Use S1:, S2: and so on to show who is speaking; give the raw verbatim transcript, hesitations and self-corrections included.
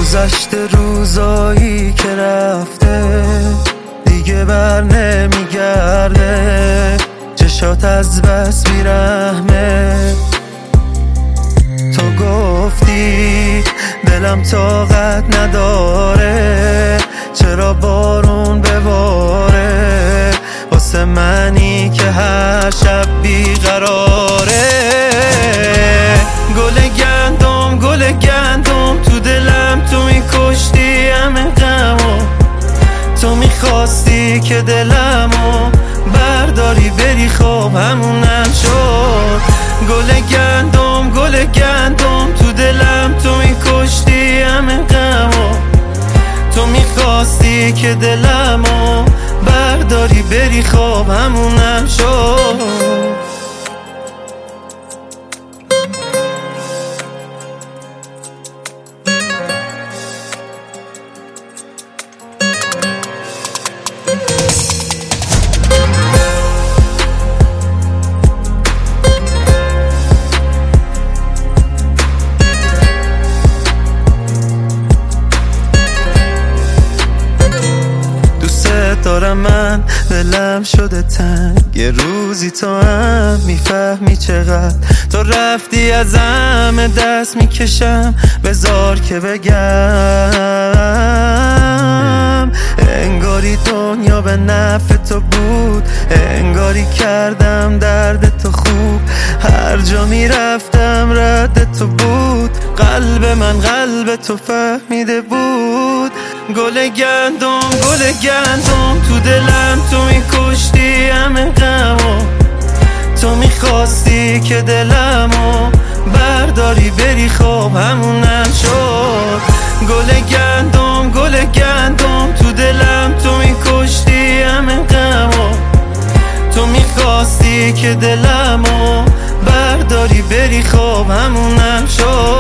S1: گذشته روزایی که رفته دیگه بر نمیگرده، چشات از بس بیرحمه. تو گفتی دلم طاقت نداره، چرا بارون بباره واسه منی که هر شب بیقراره. گل گندم گل گندم تو دلم، تو میکشتی همه غمو، تو میخواستی که دلمو برداری بری، خب همونم شد. گل گندم گل گندم تو دلم، تو میکشتی همه غمو، تو میخواستی که دلمو برداری بری، خب همونم شد. دارم من دلم شده تنگ، یه روزی تو هم میفهمی چقدر تو رفتی از همه دست میکشم، بذار که بگم انگاری دنیا به نفع تو بود، انگاری کردم درد تو خوب، هر جا میرفتم رد تو بود، قلب من قلب تو فهمیده بود. گل گندم گل گندم تو دلم، تو میکشتی همه غمو، تو میخواستی که دلمو برداری بری، خب همونم شد. گل گندم گل گندم تو دلم، تو میکشتی همه غمو، تو میخواستی که دلمو برداری بری، خب همونم شد.